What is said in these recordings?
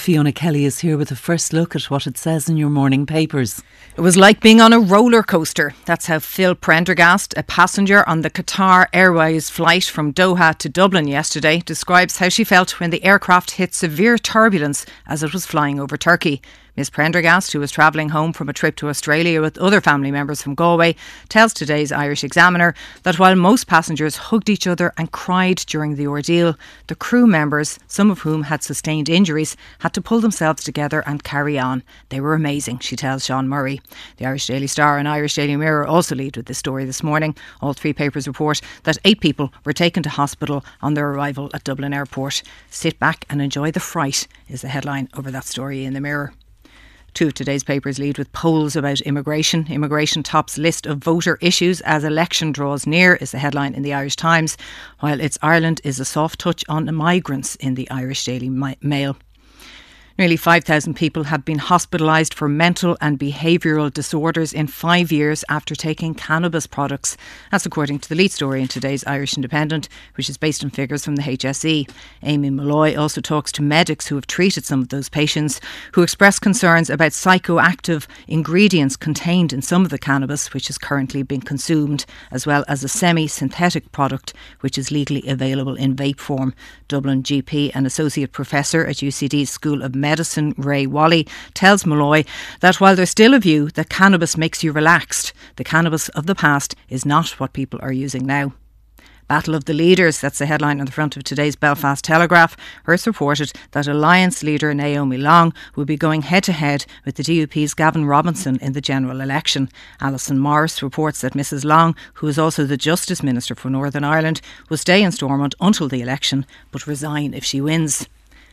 Fiona Kelly is here with a first look at what it says in your morning papers. It was like being on a roller coaster. That's how Phil Prendergast, a passenger on the Qatar Airways flight from Doha to Dublin yesterday, describes how she felt when the aircraft hit severe turbulence as it was flying over Turkey. Ms Prendergast, who was travelling home from a trip to Australia with other family members from Galway, tells today's Irish Examiner that while most passengers hugged each other and cried during the ordeal, the crew members, some of whom had sustained injuries, had to pull themselves together and carry on. They were amazing, she tells Sean Murray. The Irish Daily Star and Irish Daily Mirror also lead with this story this morning. All three papers report that 8 people were taken to hospital on their arrival at Dublin Airport. Sit back and enjoy the fright is the headline over that story in the Mirror. 2 of today's papers lead with polls about immigration. Immigration tops list of voter issues as election draws near is the headline in the Irish Times, while It's Ireland is a soft touch on migrants in the Irish Daily Mail. Nearly 5,000 people have been hospitalised for mental and behavioural disorders in 5 years after taking cannabis products. That's according to the lead story in today's Irish Independent, which is based on figures from the HSE. Amy Malloy also talks to medics who have treated some of those patients, who express concerns about psychoactive ingredients contained in some of the cannabis which is currently being consumed, as well as a semi-synthetic product which is legally available in vape form. Dublin GP and Associate Professor at UCD's School of Medicine, Ray Wally, tells Malloy that while there's still a view that cannabis makes you relaxed, the cannabis of the past is not what people are using now. Battle of the Leaders, that's the headline on the front of today's Belfast Telegraph. Hearst reported that Alliance leader Naomi Long will be going head-to-head with the DUP's Gavin Robinson in the general election. Alison Morris reports that Mrs Long, who is also the Justice Minister for Northern Ireland, will stay in Stormont until the election, but resign if she wins.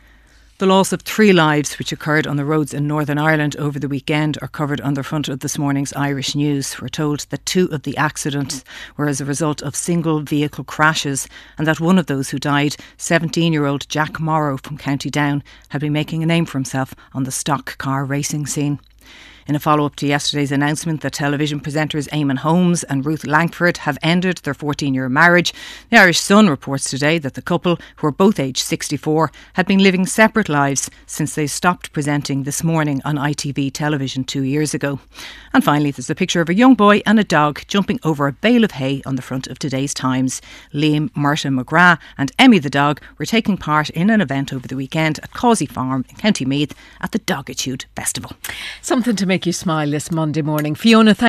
The loss of 3 lives which occurred on the roads in Northern Ireland over the weekend are covered on the front of this morning's Irish News. We're told that 2 of the accidents were as a result of single vehicle crashes and that one of those who died, 17-year-old Jack Morrow from County Down, had been making a name for himself on the stock car racing scene. In a follow-up to yesterday's announcement that television presenters Eamon Holmes and Ruth Langford have ended their 14-year marriage, the Irish Sun reports today that the couple, who are both aged 64, had been living separate lives since they stopped presenting This Morning on ITV television 2 years ago. And finally, there's a picture of a young boy and a dog jumping over a bale of hay on the front of today's Times. Liam, Marta McGrath and Emmy the dog were taking part in an event over the weekend at Causey Farm in County Meath at the Dogitude Festival. Something to make you smile this Monday morning. Fiona,